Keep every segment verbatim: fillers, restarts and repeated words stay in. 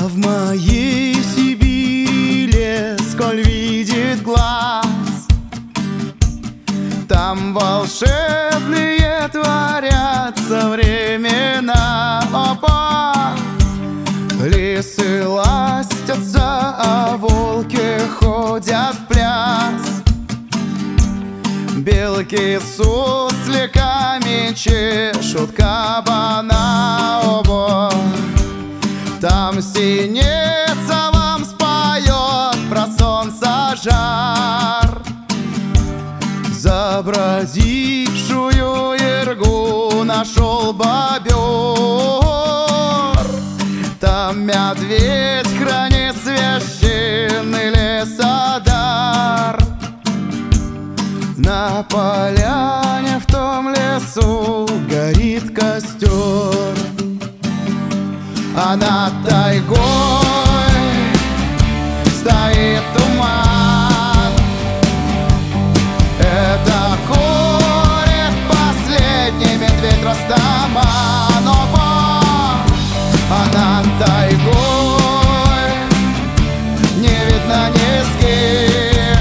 в моей Сибири лес, коль видит глаз, там волшебные творятся времена. Опа! Лисы ластятся, а волки ходят в пляс. Белки с сусликами чешут кабана. Оба! Там синица вам споет про солнца жар, забродившую иргу нашел бобер. Там медведь хранит священный лесодар. На поляне в том лесу горит костер, а над тайгой стоит туман. Это курит последний медведь Растаман. Опа! А над тайгой не видно низги,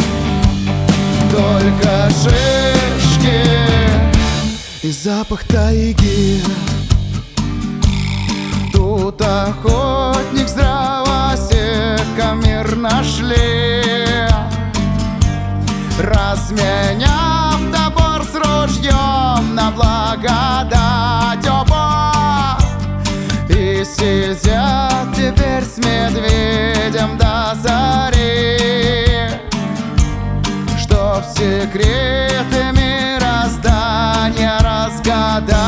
только шишки и запах тайги. Тут охотник с дровосеком мир нашли, разменяв топор с ружьем на благодать. Опа! И сидят теперь с медведем до зари, чтоб секреты мироздания разгадать.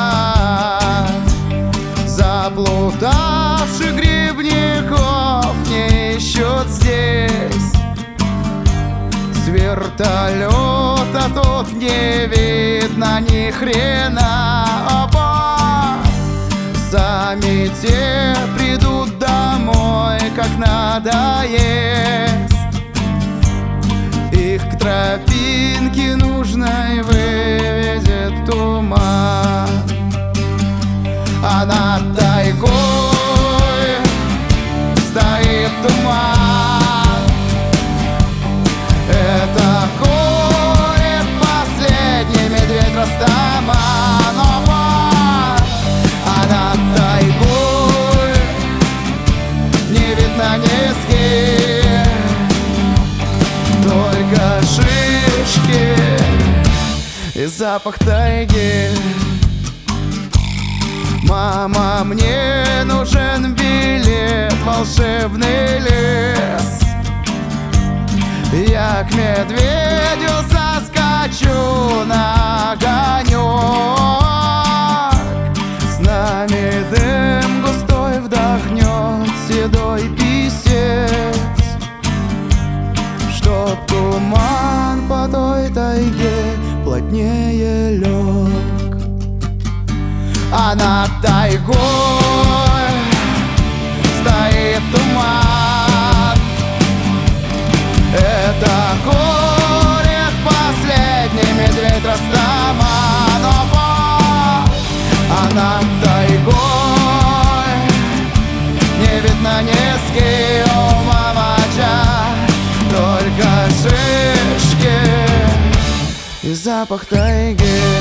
Заплутавших грибников не ищут здесь, с вертолета тут не видно ни хрена. Опа! Сами те придут домой, как надоест. Их к тропинке нужной выведет туман. А над тайгой стоит туман. Это курит последний медведь Растаман. Опа! А над тайгой не видно низги, только шишки и запах тайги. Мама, мне нужен билет в волшебный лес. Я к медведю соскочу на огонек. С нами дым густой вдохнет седой писец, чтоб туман по той тайге плотнее лег. А над тайгой стоит туман. Это курит последний медведь Растаман. Опа! А над тайгой не видно низги, о мамача, только шишки и запах тайги.